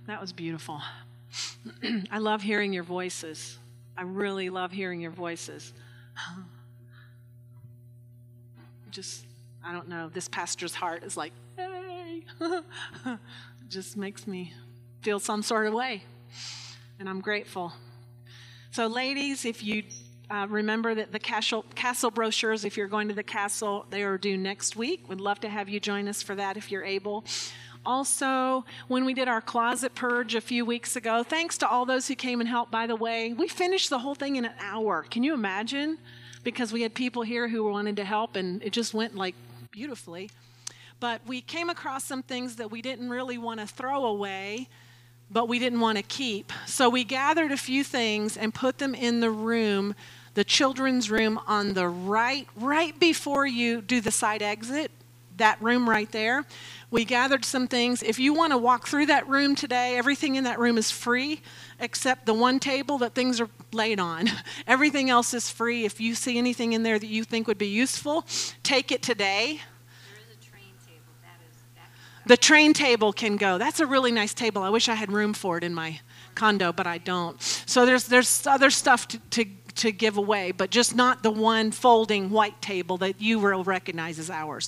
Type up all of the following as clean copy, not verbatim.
That was beautiful. I love hearing your voices. I really love hearing your voices. Just, I don't know, this pastor's heart is like, hey. It just makes me feel some sort of way. And I'm grateful. So ladies, if you remember that the castle brochures, if you're going to the castle, they are due next week. We'd love to have you join us for that if you're able. Also, when we did our closet purge a few weeks ago, thanks to all those who came and helped, by the way, we finished the whole thing in an hour. Can you imagine? Because we had people here who wanted to help, and it just went like beautifully. But we came across some things that we didn't really want to throw away, but we didn't want to keep. So we gathered a few things and put them in the room, the children's room on the right before you do the side exit, that room right there. We gathered some things. If you want to walk through that room today, everything in that room is free except the one table that things are laid on. Everything else is free. If you see anything in there that you think would be useful, take it today. There is a train table. The train table can go. That's a really nice table. I wish I had room for it in my condo, but I don't. So there's other stuff to give away, but just not the one folding white table that you will recognize as ours.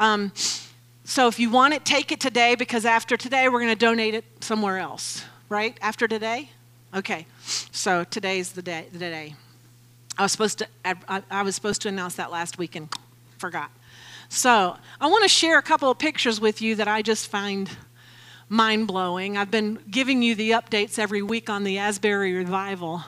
So if you want it, take it today, because after today, we're going to donate it somewhere else, right? After today? Okay. So today's the day. I was supposed to announce that last week and forgot. So I want to share a couple of pictures with you that I just find mind-blowing. I've been giving you the updates every week on the Asbury Revival.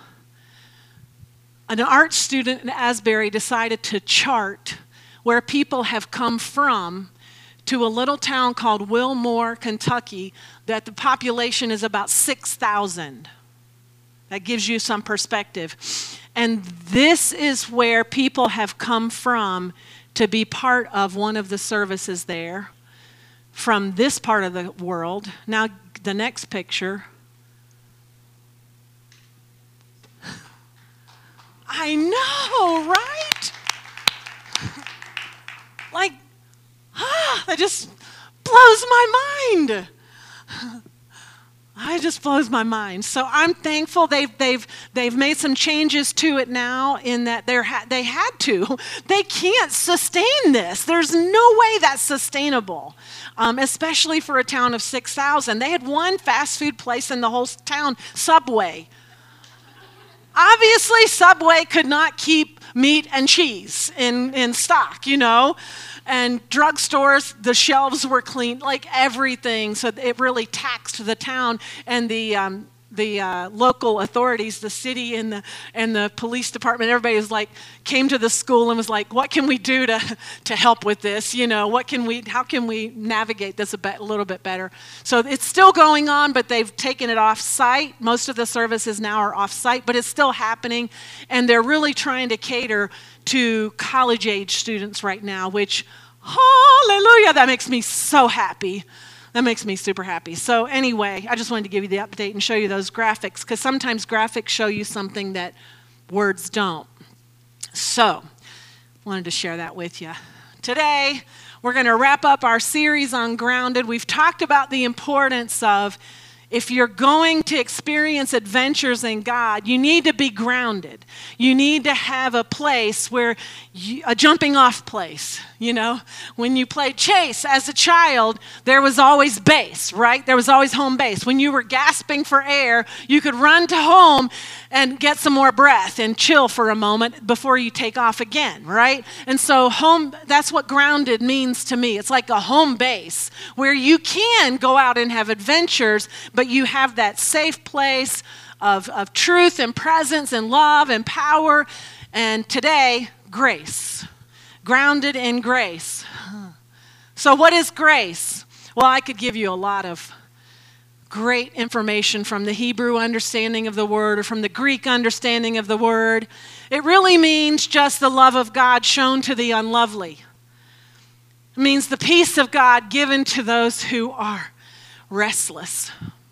An art student in Asbury decided to chart where people have come from to a little town called Wilmore, Kentucky, that the population is about 6,000. That gives you some perspective. And this is where people have come from to be part of one of the services there from this part of the world. Now, the next picture. I know, right? Like, that just blows my mind. It just blows my mind. So I'm thankful they've made some changes to it now, in that they had to. They can't sustain this. There's no way that's sustainable, especially for a town of 6,000. They had one fast food place in the whole town, Subway. Obviously, Subway could not keep meat and cheese in stock, And drugstores, the shelves were clean, like everything. So it really taxed the town, and the local authorities, the city and the police department. Everybody came to the school and was like, "What can we do to help with this? How can we navigate this a little bit better?" So it's still going on, but they've taken it off site. Most of the services now are off site, but it's still happening, and they're really trying to cater to college-age students right now, which, hallelujah, that makes me so happy. That makes me super happy. So anyway, I just wanted to give you the update and show you those graphics, because sometimes graphics show you something that words don't. So, wanted to share that with you. Today, we're going to wrap up our series on Grounded. We've talked about the importance of, if you're going to experience adventures in God, you need to be grounded. You need to have a place a jumping off place. When you played chase as a child, there was always base, right? There was always home base. When you were gasping for air, you could run to home and get some more breath and chill for a moment before you take off again, right? And so that's what grounded means to me. It's like a home base where you can go out and have adventures, but you have that safe place of truth and presence and love and power. And today, grace. Grounded in grace. So what is grace? Well, I could give you a lot of great information from the Hebrew understanding of the word or from the Greek understanding of the word. It really means just the love of God shown to the unlovely. It means the peace of God given to those who are restless.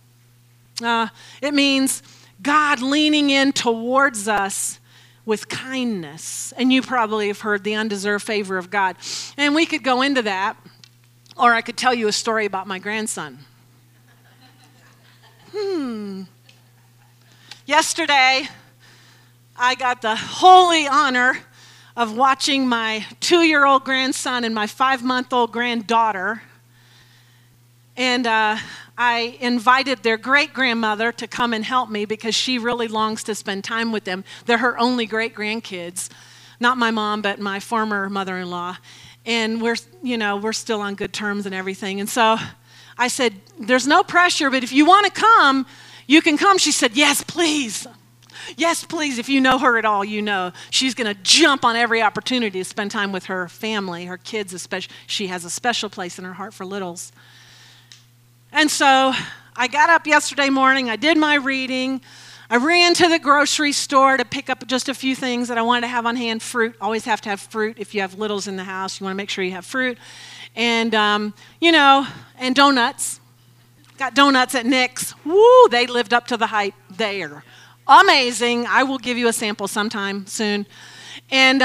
It means God leaning in towards us with kindness. And you probably have heard the undeserved favor of God. And we could go into that, or I could tell you a story about my grandson. Yesterday, I got the holy honor of watching my 2-year-old grandson and my 5-month-old granddaughter. And I invited their great-grandmother to come and help me because she really longs to spend time with them. They're her only great-grandkids. Not my mom, but my former mother-in-law. And we're still on good terms and everything. And so I said, there's no pressure, but if you want to come, you can come. She said, yes, please. Yes, please. If you know her at all, you know she's going to jump on every opportunity to spend time with her family, her kids especially. She has a special place in her heart for littles. And so I got up yesterday morning. I did my reading. I ran to the grocery store to pick up just a few things that I wanted to have on hand. Fruit. Always have to have fruit. If you have littles in the house, you want to make sure you have fruit. And, and donuts. Got donuts at Nick's. Woo, they lived up to the hype there. Amazing. I will give you a sample sometime soon. And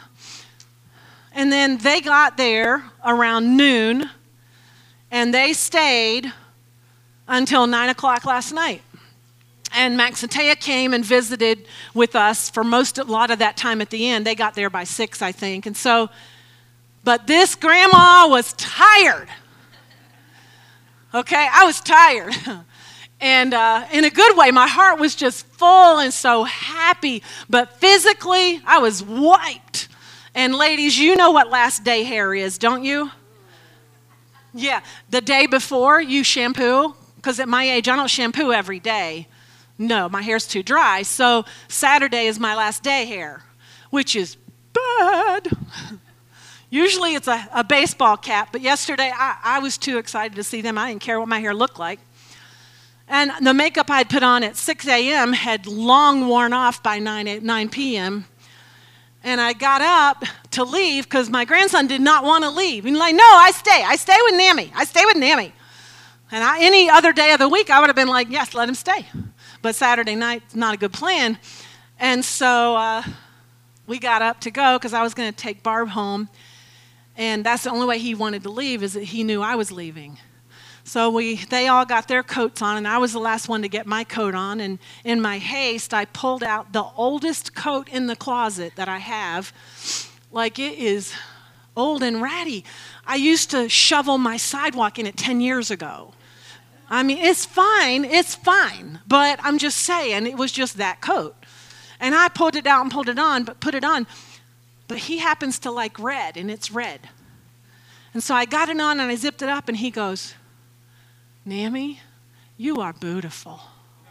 then they got there around noon, and they stayed until 9 o'clock last night. And Max and Taya came and visited with us for a lot of that time at the end. They got there by 6, I think. And so, but this grandma was tired. Okay, I was tired. And in a good way, my heart was just full and so happy. But physically, I was wiped. And ladies, you know what last day hair is, don't you? Yeah, the day before you shampoo. Because at my age, I don't shampoo every day. No, my hair's too dry. So Saturday is my last day hair, which is bad. Usually it's a baseball cap, but yesterday I was too excited to see them. I didn't care what my hair looked like. And the makeup I'd put on at 6 a.m. had long worn off by 9 p.m. And I got up to leave because my grandson did not want to leave. He's like, no, I stay. I stay with Nammy. I stay with Nammy. And any other day of the week, I would have been like, yes, let him stay. But Saturday night's not a good plan. And so we got up to go because I was going to take Barb home. And that's the only way he wanted to leave, is that he knew I was leaving. So they all got their coats on, and I was the last one to get my coat on. And in my haste, I pulled out the oldest coat in the closet that I have. Like, it is old and ratty. I used to shovel my sidewalk in it 10 years ago. I mean, it's fine. But I'm just saying, it was just that coat. And I pulled it out and put it on. But he happens to like red, and it's red. And so I got it on, and I zipped it up, and he goes, Nammy, you are beautiful.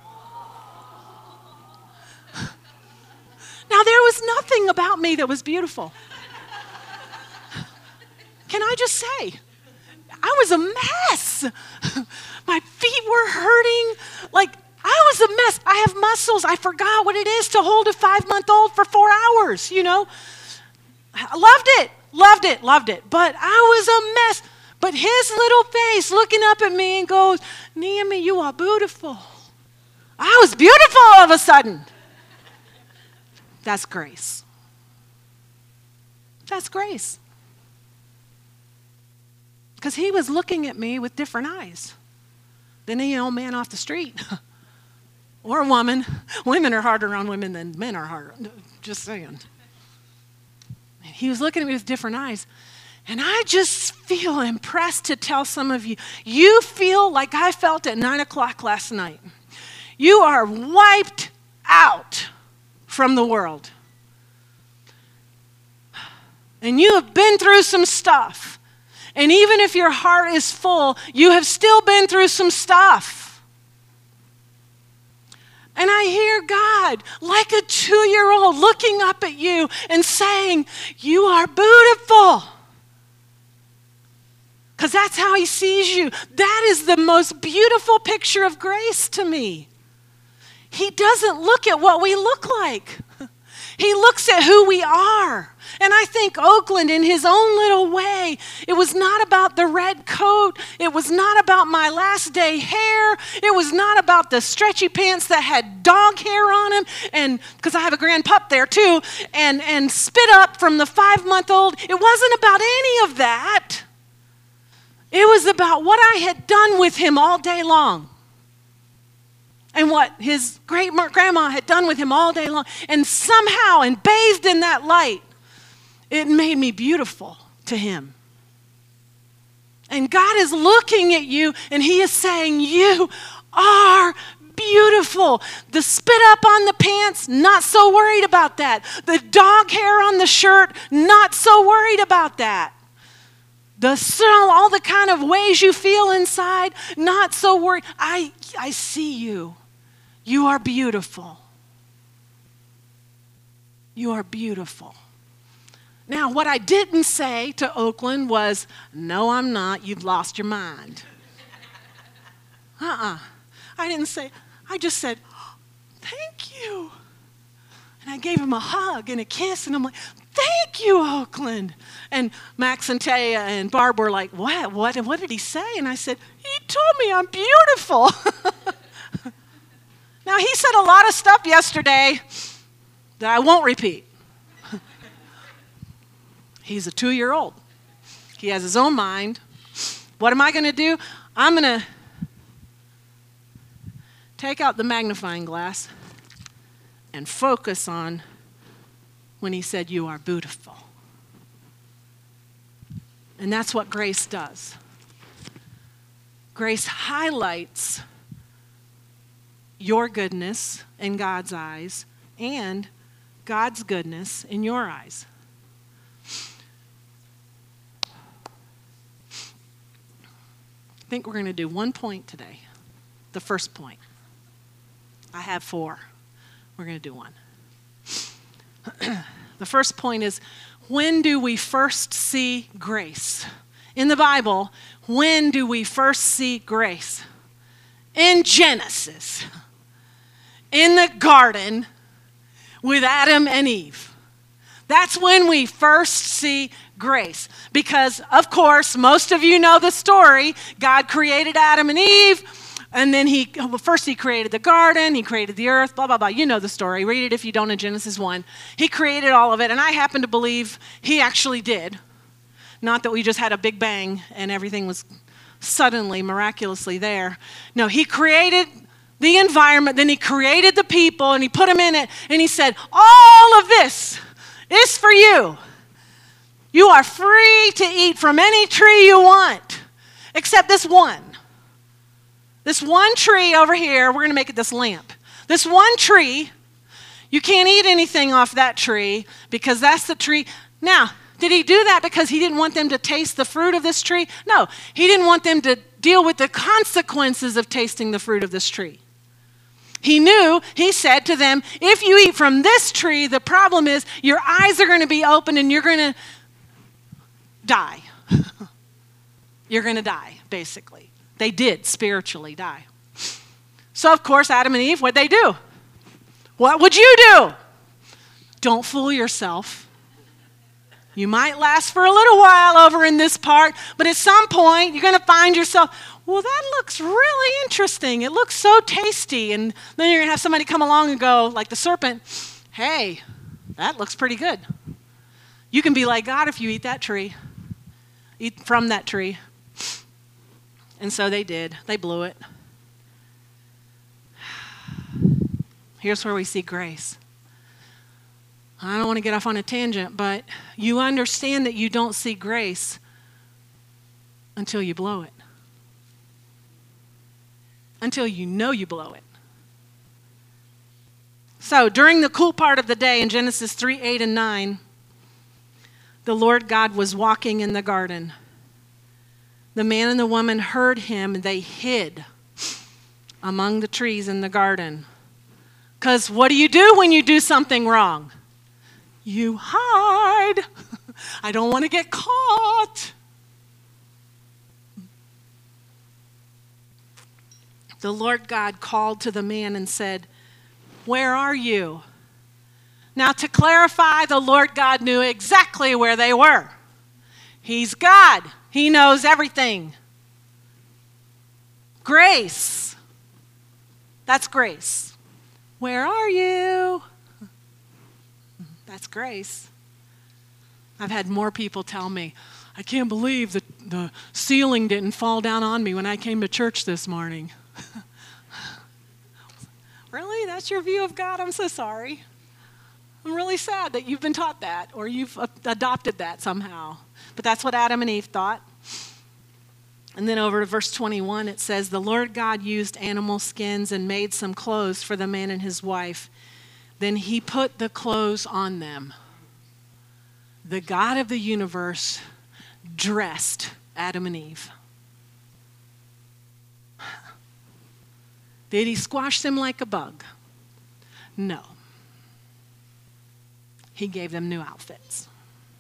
Now, there was nothing about me that was beautiful. Can I just say, I was a mess. My feet were hurting. Like, I was a mess. I have muscles. I forgot what it is to hold a 5-month-old for 4 hours, you know. I loved it. But I was a mess. But his little face looking up at me and goes, Nammy, you are beautiful. I was beautiful all of a sudden. That's grace. That's grace. Because he was looking at me with different eyes than any old man off the street. Or a woman. Women are harder on women than men are harder. Just saying. He was looking at me with different eyes. And I just feel impressed to tell some of you, you feel like I felt at 9 o'clock last night. You are wiped out from the world. And you have been through some stuff. And even if your heart is full, you have still been through some stuff. And I hear God, like a 2-year-old, looking up at you and saying, you are beautiful. Because that's how he sees you. That is the most beautiful picture of grace to me. He doesn't look at what we look like. He looks at who we are. And I think Oakland, in his own little way, it was not about the red coat. It was not about my last day hair. It was not about the stretchy pants that had dog hair on them, and because I have a grand pup there too, and spit up from the 5-month-old. It wasn't about any of that. It was about what I had done with him all day long. and what his great-grandma had done with him all day long. And somehow, and bathed in that light, it made me beautiful to him. And God is looking at you, and he is saying, you are beautiful. The spit up on the pants, not so worried about that. The dog hair on the shirt, not so worried about that. All the kind of ways you feel inside, not so worried. I see you. You are beautiful. You are beautiful. Now, what I didn't say to Oakland was, no, I'm not. You've lost your mind. I didn't say, I just said, thank you. And I gave him a hug and a kiss, and I'm like, thank you, Oakland. And Max and Taya and Barb were like, what did he say? And I said, he told me I'm beautiful. Now, he said a lot of stuff yesterday that I won't repeat. He's a 2-year-old. He has his own mind. What am I going to do? I'm going to take out the magnifying glass and focus on when he said, you are beautiful. And that's what grace does. Grace highlights your goodness in God's eyes and God's goodness in your eyes. I think we're going to do 1 point today. The first point. I have 4. We're going to do 1. The first point is, when do we first see grace? In the Bible, when do we first see grace? In Genesis. In the garden with Adam and Eve. That's when we first see grace. Because, of course, most of you know the story. God created Adam and Eve, and then first he created the garden, he created the earth, blah, blah, blah. You know the story. Read it if you don't in Genesis 1. He created all of it, and I happen to believe he actually did. Not that we just had a big bang and everything was suddenly, miraculously there. No, he created the environment, then he created the people, and he put them in it, and he said, all of this is for you. You are free to eat from any tree you want, except this one. This one tree over here, we're going to make it this lamp. This one tree, you can't eat anything off that tree because that's the tree. Now, did he do that because he didn't want them to taste the fruit of this tree? No, he didn't want them to deal with the consequences of tasting the fruit of this tree. He knew, he said to them, if you eat from this tree, the problem is your eyes are going to be open and you're going to die. You're going to die, basically. They did spiritually die. So, of course, Adam and Eve, what'd they do? What would you do? Don't fool yourself. You might last for a little while over in this part, but at some point, you're going to find yourself, well, that looks really interesting. It looks so tasty. And then you're going to have somebody come along and go, like the serpent, hey, that looks pretty good. You can be like God if you eat that tree. Eat from that tree. And so they did. They blew it. Here's where we see grace. I don't want to get off on a tangent, but you understand that you don't see grace until you blow it. Until you know you blow it. So during the cool part of the day in Genesis 3, 8, and 9, the Lord God was walking in the garden. The man and the woman heard him, and they hid among the trees in the garden. Because what do you do when you do something wrong? You hide. I don't want to get caught. The Lord God called to the man and said, where are you? Now, to clarify, the Lord God knew exactly where they were. He's God. He knows everything. Grace. That's grace. Where are you? That's grace. I've had more people tell me, I can't believe that the ceiling didn't fall down on me when I came to church this morning. that's your view of God, I'm so sorry. I'm really sad that you've been taught that or you've adopted that somehow. But that's what Adam and Eve thought. And then over to verse 21, it says, the Lord God used animal skins and made some clothes for the man and his wife. Then he put the clothes on them. The God of the universe dressed Adam and Eve. Did he squash them like a bug? No. He gave them new outfits.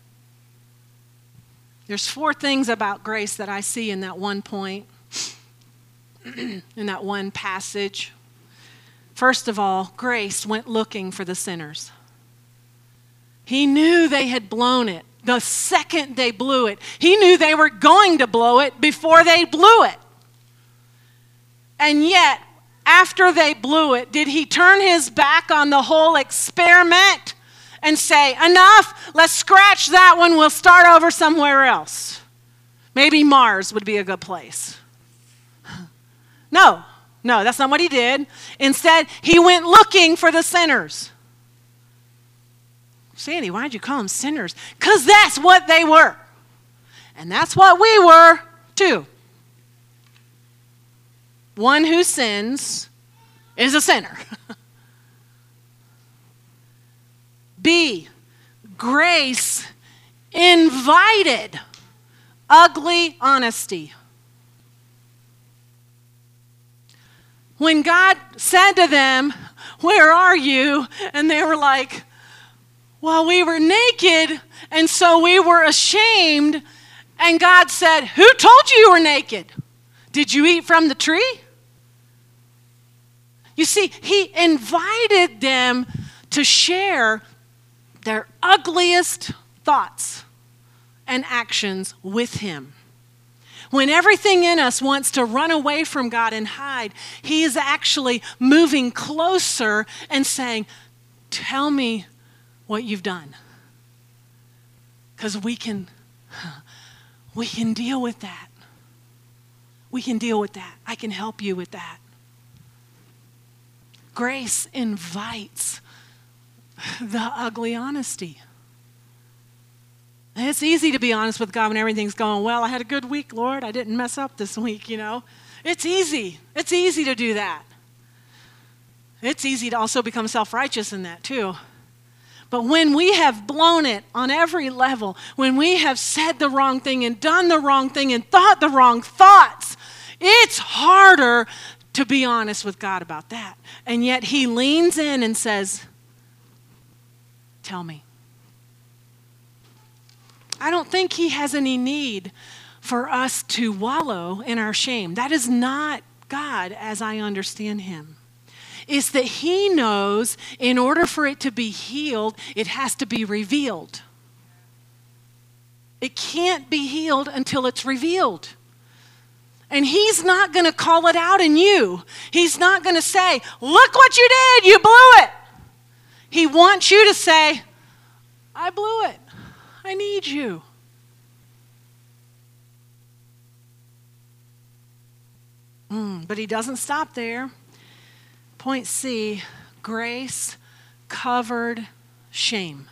There's 4 things about grace that I see in that one point, in that one passage. First of all, grace went looking for the sinners. He knew they had blown it the second they blew it. He knew they were going to blow it before they blew it. And yet, after they blew it, did he turn his back on the whole experiment and say, enough, let's scratch that one, we'll start over somewhere else? Maybe Mars would be a good place. No, that's not what he did. Instead, he went looking for the sinners. Sandy, why'd you call them sinners? Because that's what they were. And that's what we were too. One who sins is a sinner. B, grace invited ugly honesty. When God said to them, where are you? And they were like, well, we were naked, and so we were ashamed. And God said, who told you were naked? Did you eat from the tree? You see, he invited them to share their ugliest thoughts and actions with him. When everything in us wants to run away from God and hide, he is actually moving closer and saying, tell me what you've done. Because we can deal with that. We can deal with that. I can help you with that. Grace invites the ugly honesty. And it's easy to be honest with God when everything's going well. I had a good week, Lord. I didn't mess up this week, It's easy. It's easy to do that. It's easy to also become self-righteous in that too. But when we have blown it on every level, when we have said the wrong thing and done the wrong thing and thought the wrong thoughts, it's harder to be honest with God about that. And yet he leans in and says, tell me. I don't think he has any need for us to wallow in our shame. That is not God as I understand him. It's that he knows in order for it to be healed, it has to be revealed. It can't be healed until it's revealed. And he's not going to call it out in you. He's not going to say, look what you did, you blew it. He wants you to say, I blew it. I need you. But he doesn't stop there. Point C, grace covered shame.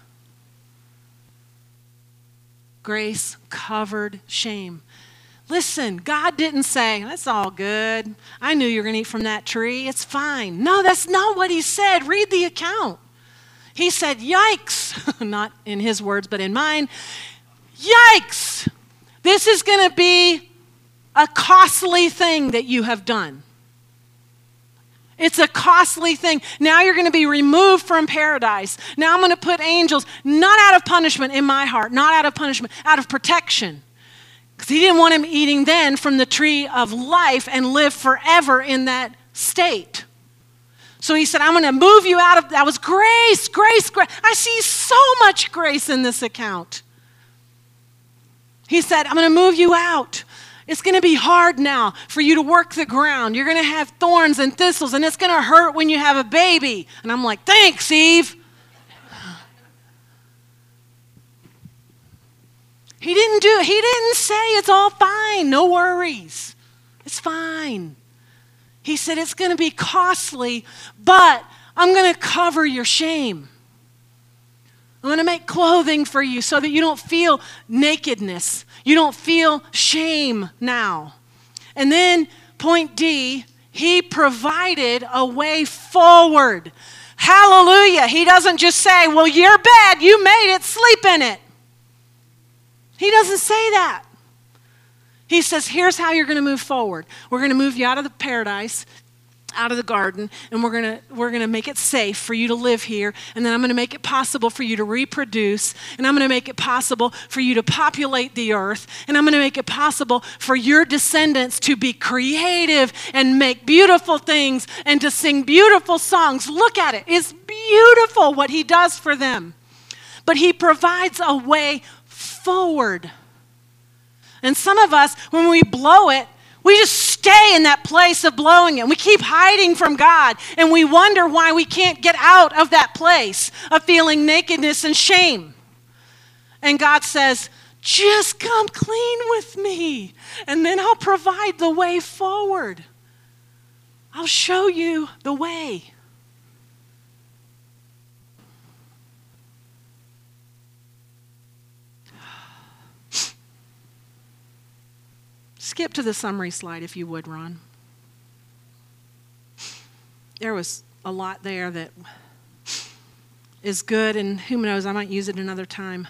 Grace covered shame. Listen, God didn't say, that's all good. I knew you were going to eat from that tree. It's fine. No, that's not what he said. Read the account. He said, yikes. Not in his words, but in mine. Yikes. This is going to be a costly thing that you have done. It's a costly thing. Now you're going to be removed from paradise. Now I'm going to put angels, not out of punishment in my heart, not out of punishment, out of protection. Because he didn't want him eating then from the tree of life and live forever in that state. So he said, I'm going to move you out of, that was grace, grace, grace. I see so much grace in this account. He said, I'm going to move you out. It's going to be hard now for you to work the ground. You're going to have thorns and thistles, and it's going to hurt when you have a baby. And I'm like, thanks, Eve. He didn't say it's all fine, no worries. It's fine. He said it's going to be costly, but I'm going to cover your shame. I'm going to make clothing for you so that you don't feel nakedness. You don't feel shame now. And then point D, he provided a way forward. Hallelujah. He doesn't just say, well, you're bad, you made it, sleep in it. He doesn't say that. He says, here's how you're going to move forward. We're going to move you out of the paradise, out of the garden, and we're going to make it safe for you to live here, and then I'm going to make it possible for you to reproduce, and I'm going to make it possible for you to populate the earth, and I'm going to make it possible for your descendants to be creative and make beautiful things and to sing beautiful songs. Look at it. It's beautiful what he does for them. But he provides a way forward. And some of us, when we blow it, we just stay in that place of blowing it. We keep hiding from God, and we wonder why we can't get out of that place of feeling nakedness and shame. And God says, just come clean with me, and then I'll provide the way forward. I'll show you the way. Skip to the summary slide if you would, Ron. There was a lot there that is good, and who knows, I might use it another time.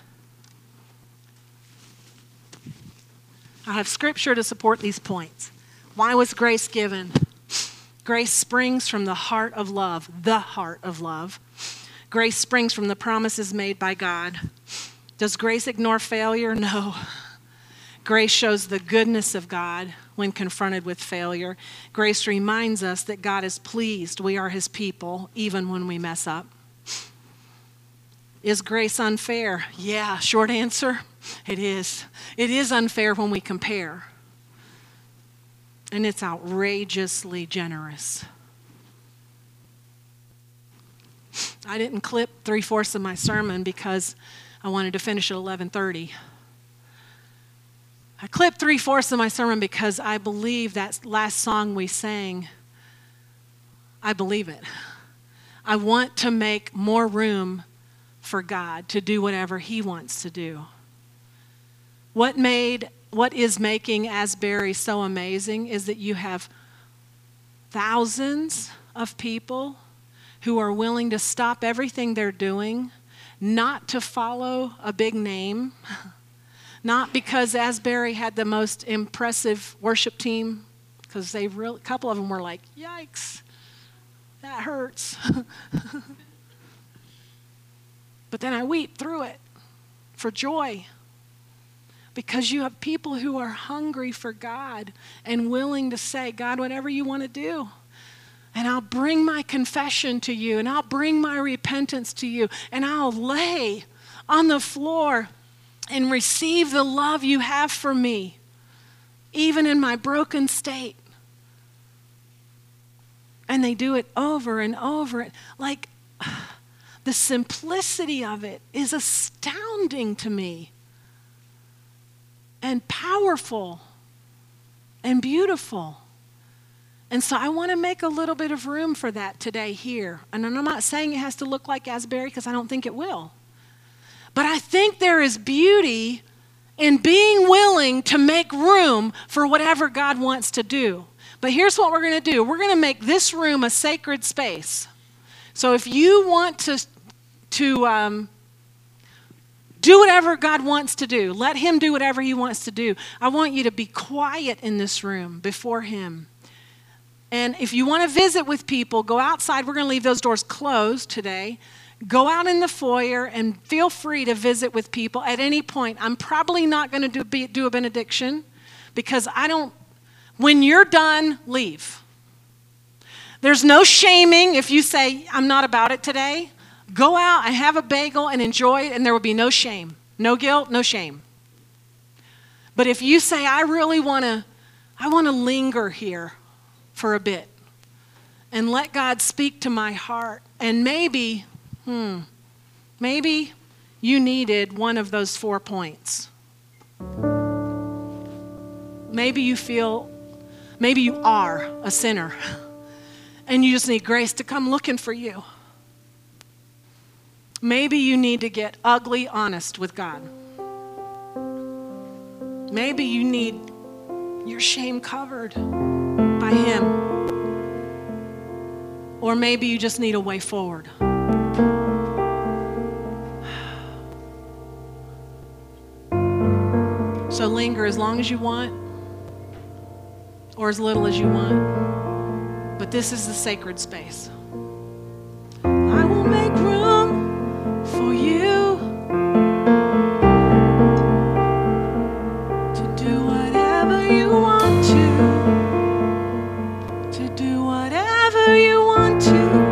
I have scripture to support these points. Why was grace given? Grace springs from the heart of love, the heart of love. Grace springs from the promises made by God. Does grace ignore failure? No. Grace shows the goodness of God when confronted with failure. Grace reminds us that God is pleased we are his people, even when we mess up. Is grace unfair? Yeah, short answer, it is. It is unfair when we compare. And it's outrageously generous. I didn't clip 3/4 of my sermon because I wanted to finish at 11:30. I clipped 3/4 of my sermon because I believe that last song we sang, I believe it. I want to make more room for God to do whatever he wants to do. What is making Asbury so amazing is that you have thousands of people who are willing to stop everything they're doing, not to follow a big name, not because Asbury had the most impressive worship team, because a couple of them were like, yikes, that hurts. But then I weep through it for joy, because you have people who are hungry for God and willing to say, God, whatever you want to do. And I'll bring my confession to you, and I'll bring my repentance to you, and I'll lay on the floor and receive the love you have for me, even in my broken state. And they do it over and over. Like, the simplicity of it is astounding to me, and powerful and beautiful. And so I want to make a little bit of room for that today here. And I'm not saying it has to look like Asbury, because I don't think it will. But I think there is beauty in being willing to make room for whatever God wants to do. But here's what we're going to do. We're going to make this room a sacred space. So if you want to do whatever God wants to do, let him do whatever he wants to do. I want you to be quiet in this room before him. And if you want to visit with people, go outside. We're going to leave those doors closed today. Go out in the foyer and feel free to visit with people at any point. I'm probably not going to do a benediction, because when you're done, leave. There's no shaming if you say, I'm not about it today. Go out and have a bagel and enjoy it, and there will be no shame. No guilt, no shame. But if you say, I want to linger here for a bit and let God speak to my heart, and maybe you needed one of those 4 points. Maybe you are a sinner and you just need grace to come looking for you. Maybe you need to get ugly honest with God. Maybe you need your shame covered by Him. Or maybe you just need a way forward. So linger as long as you want, or as little as you want. But this is the sacred space. I will make room for you to do whatever you want to do whatever you want to.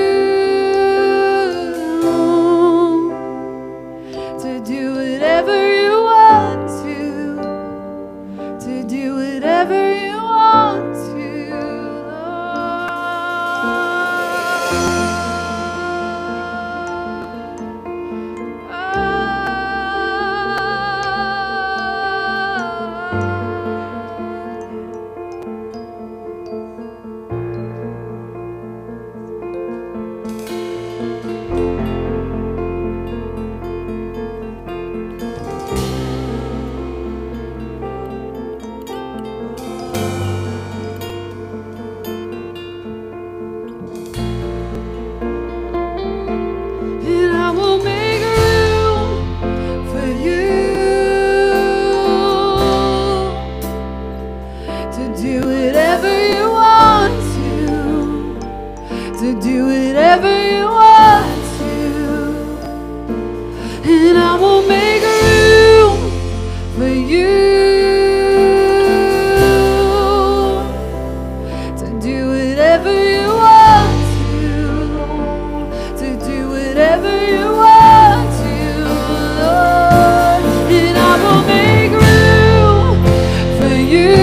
Do whatever whatever you want to, and I will make room for you to do whatever you want to do whatever you want to, Lord, and I will make room for you.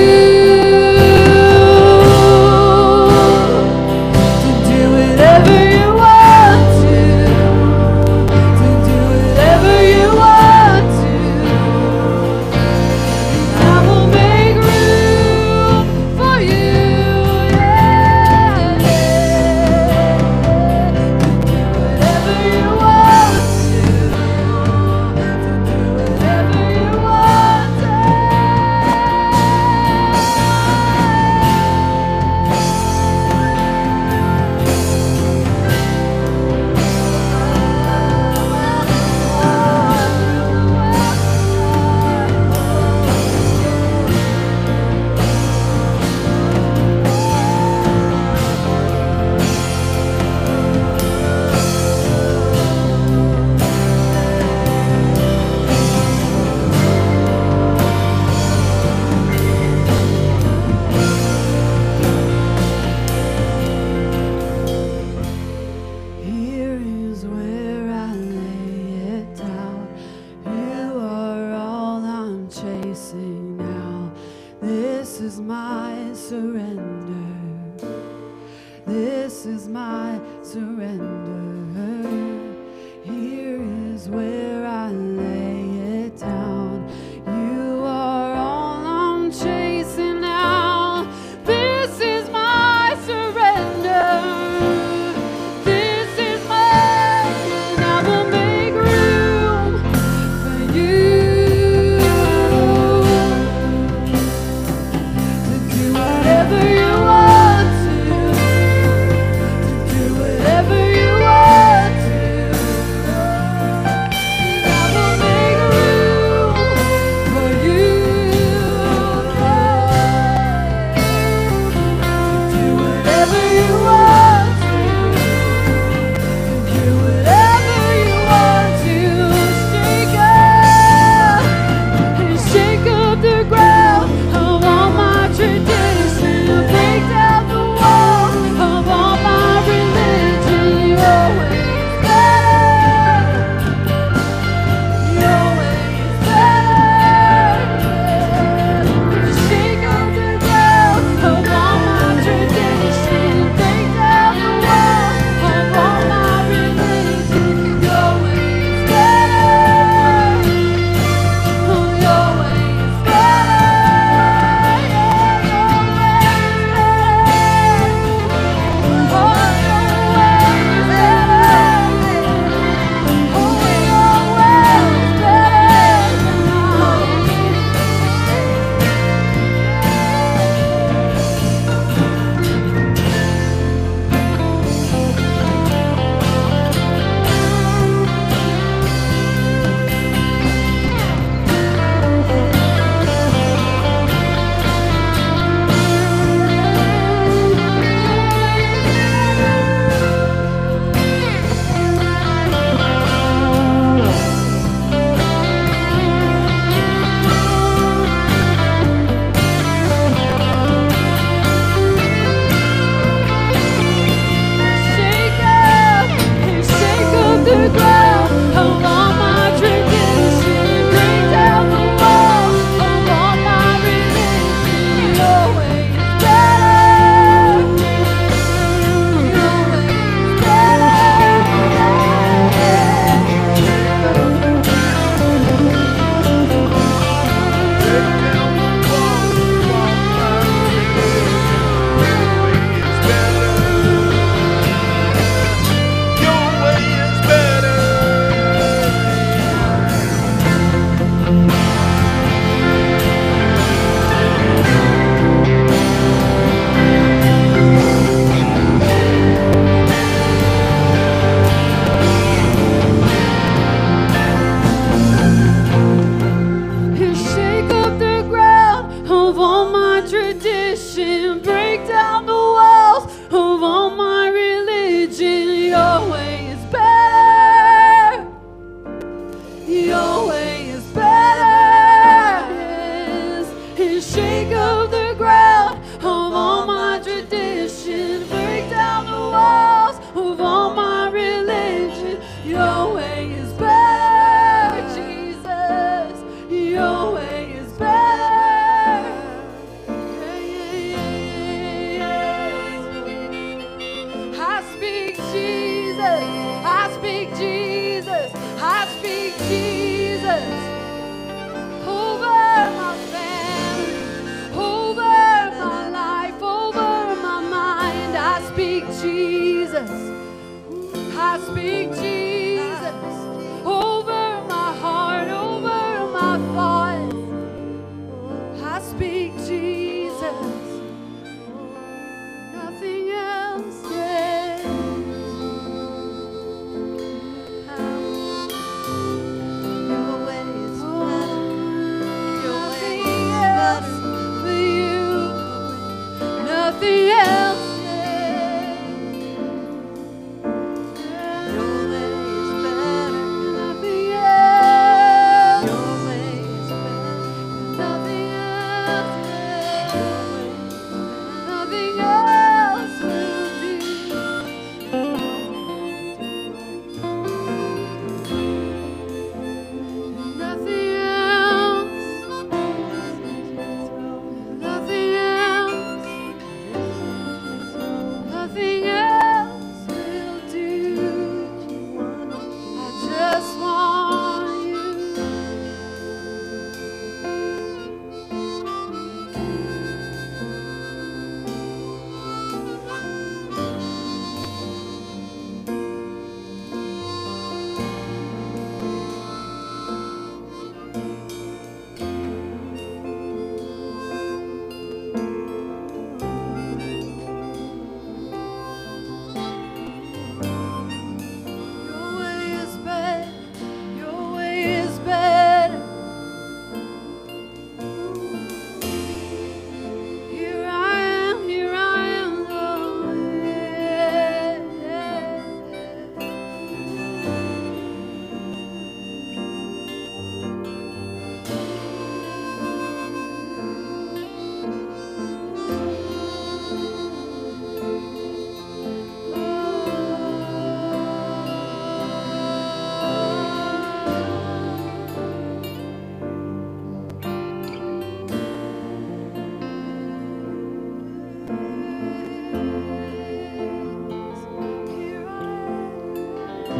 tradition, break down the walls of all my religion. speak Jesus. I speak Jesus over my family, over my life, over my mind. I speak Jesus. I speak Jesus over my heart, over my thoughts. I speak Jesus. Nothing else can. Your way is better. Your way Nothing is else better. for you. Nothing else Your way is better. Nothing else. Your way is better. Nothing else. Your way is Nothing else will do. Nothing else. Nothing else. Nothing else will do. I just want you. Your way is better. Your way is better. Here I am, Lord. Here I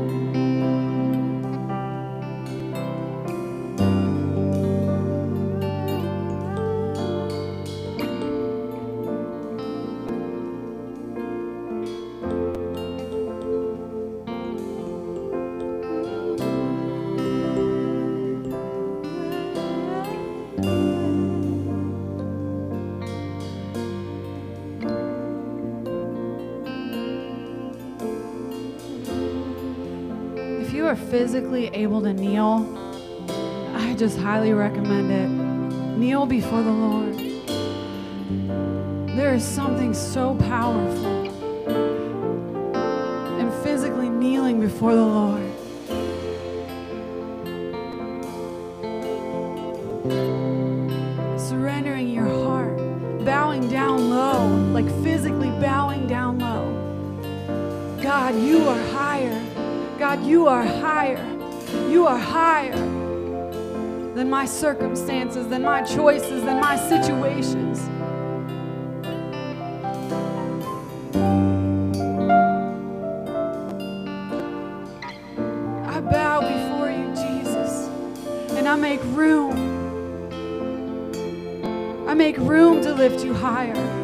If you are physically able to kneel, I just highly recommend it. Kneel before the Lord. There is something so powerful in physically kneeling before the Lord. Surrendering your heart, bowing down low, like physically bowing down low. God, you are higher. God, you are higher. You are higher than my circumstances, than my choices, than my situations. I bow before you, Jesus, and I make room. I make room to lift you higher.